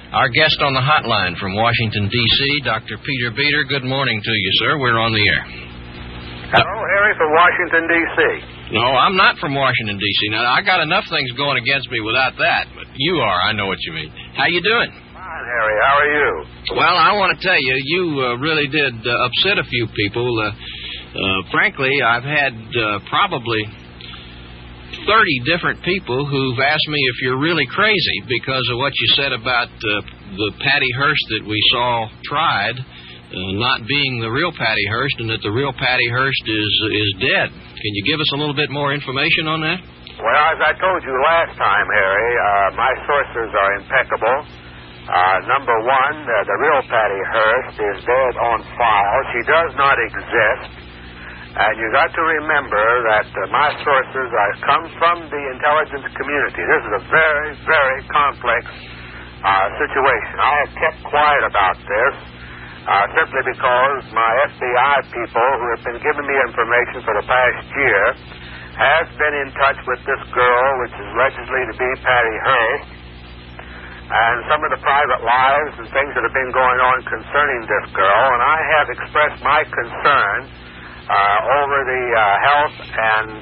Our guest on the hotline from Washington, D.C., Dr. Peter Beater. Good morning to you, sir. We're on the air. Hello, Harry from Washington, D.C. No, I'm not from Washington, D.C. Now, I got enough things going against me without that, but you are. I know what you mean. How you doing? Fine, Harry. How are you? Well, I want to tell you, you really did upset a few people. Frankly, I've had probably 30 different people who've asked me if you're really crazy because of what you said about the Patty Hearst that we saw tried not being the real Patty Hearst and that the real Patty Hearst is dead. Can you give us a little bit more information on that? Well, as I told you last time, Harry, my sources are impeccable. Number one, the real Patty Hearst is dead on file. She does not exist. And you got to remember that my sources come from the intelligence community. This is a very, very complex situation. I have kept quiet about this simply because my FBI people, who have been giving me information for the past year, have been in touch with this girl, which is allegedly to be Patty Hearst, and some of the private lives and things that have been going on concerning this girl. And I have expressed my concern over the health and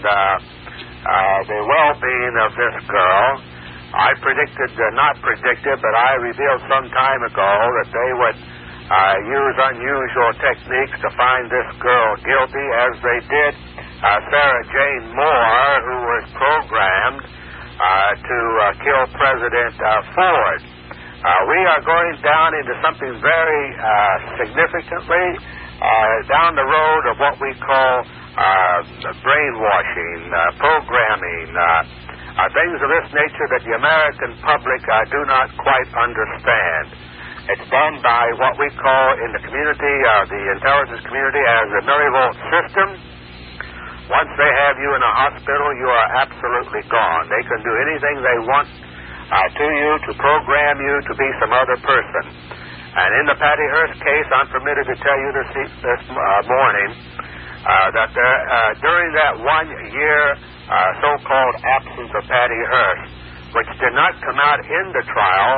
the well-being of this girl. I predicted, not predicted, but I revealed some time ago that they would use unusual techniques to find this girl guilty, as they did Sarah Jane Moore, who was programmed to kill President Ford. We are going down into something very significantly down the road of what we call brainwashing, programming, things of this nature that the American public do not quite understand. It's done by what we call in the community, the intelligence community, as the millivolt system. Once they have you in a hospital, you are absolutely gone. They can do anything they want to you to program you to be some other person. And in the Patty Hearst case, I'm permitted to tell you this morning that during that 1 year so-called absence of Patty Hearst, which did not come out in the trial,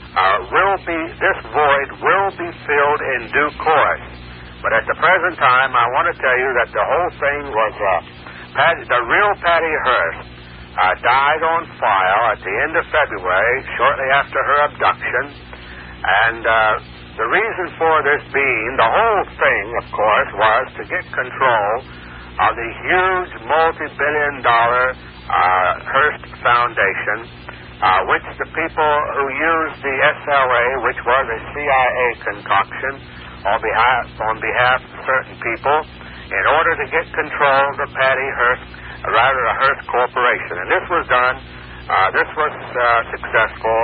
this void will be filled in due course. But at the present time, I want to tell you that the whole thing was the real Patty Hearst died on file at the end of February, shortly after her abduction. And the reason for this being, the whole thing, of course, was to get control of the huge multi-billion-dollar Hearst Foundation, which the people who used the SLA, which was a CIA concoction on behalf of certain people, in order to get control of the Patty Hearst, rather the Hearst Corporation. And this was done, this was successful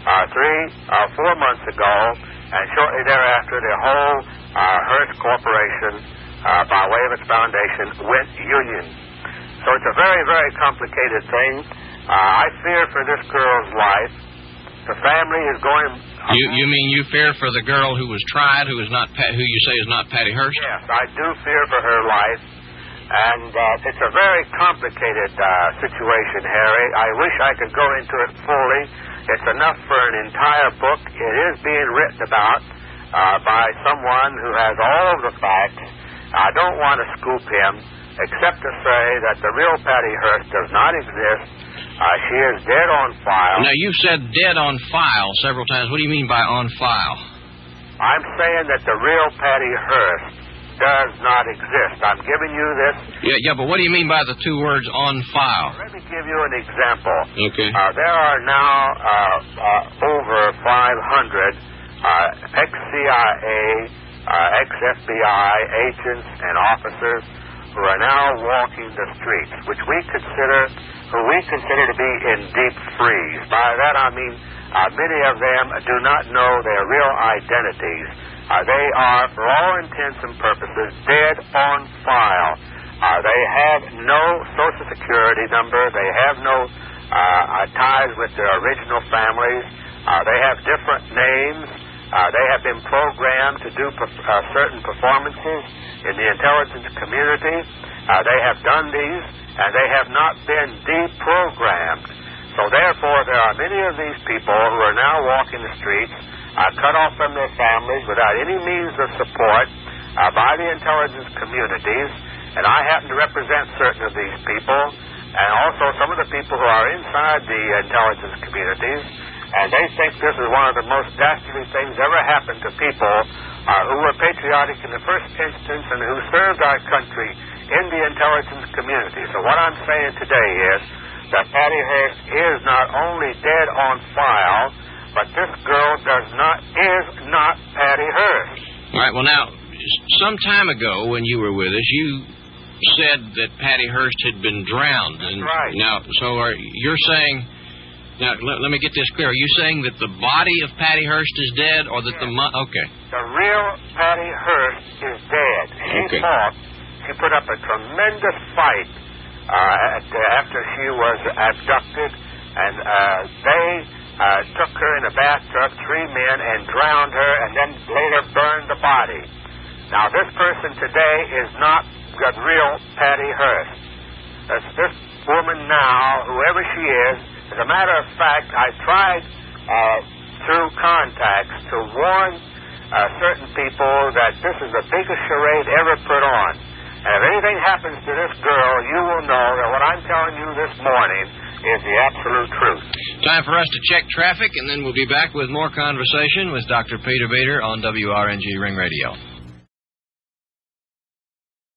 4 months ago, and shortly thereafter the whole Hearst Corporation, by way of its foundation, went union. So it's a very, very complicated thing. I fear for this girl's life. The family is going... You mean you fear for the girl who was tried, who you say is not Patty Hearst? Yes, I do fear for her life. And it's a very complicated situation, Harry. I wish I could go into it fully. It's enough for an entire book. It is being written about by someone who has all of the facts. I don't want to scoop him, except to say that the real Patty Hearst does not exist. She is dead on file. Now, you've said dead on file several times. What do you mean by on file? I'm saying that the real Patty Hearst does not exist. I'm giving you this. Yeah, but what do you mean by the two words on file? Let me give you an example. Okay. There are now over 500 ex-CIA, ex-FBI agents and officers who are now walking the streets, who we consider to be in deep freeze. By that I mean many of them do not know their real identities. They are, for all intents and purposes, dead on file. They have no Social Security number. They have no ties with their original families. They have different names. They have been programmed to do certain performances in the intelligence community. They have done these, and they have not been deprogrammed. So therefore, there are many of these people who are now walking the streets, cut off from their families without any means of support by the intelligence communities. And I happen to represent certain of these people, and also some of the people who are inside the intelligence communities, and they think this is one of the most dastardly things ever happened to people who were patriotic in the first instance and who served our country in the intelligence community. So what I'm saying today is that Patty Hearst is not only dead on file, but this girl is not Patty Hearst. All right, well, now, some time ago when you were with us, you said that Patty Hearst had been drowned. That's right. Now, so you're saying... Now, let me get this clear. Are you saying that the body of Patty Hearst is dead, or that okay. The real Patty Hearst is dead. She fought. She put up a tremendous fight after she was abducted, and they took her in a bathtub, 3 men, and drowned her, and then later burned the body. Now, this person today is not the real Patty Hearst. This woman now, whoever she is, as a matter of fact, I tried through contacts to warn certain people that this is the biggest charade ever put on. And if anything happens to this girl, you will know that what I'm telling you this morning is the absolute truth. Time for us to check traffic, and then we'll be back with more conversation with Dr. Peter Bader on WRNG Ring Radio.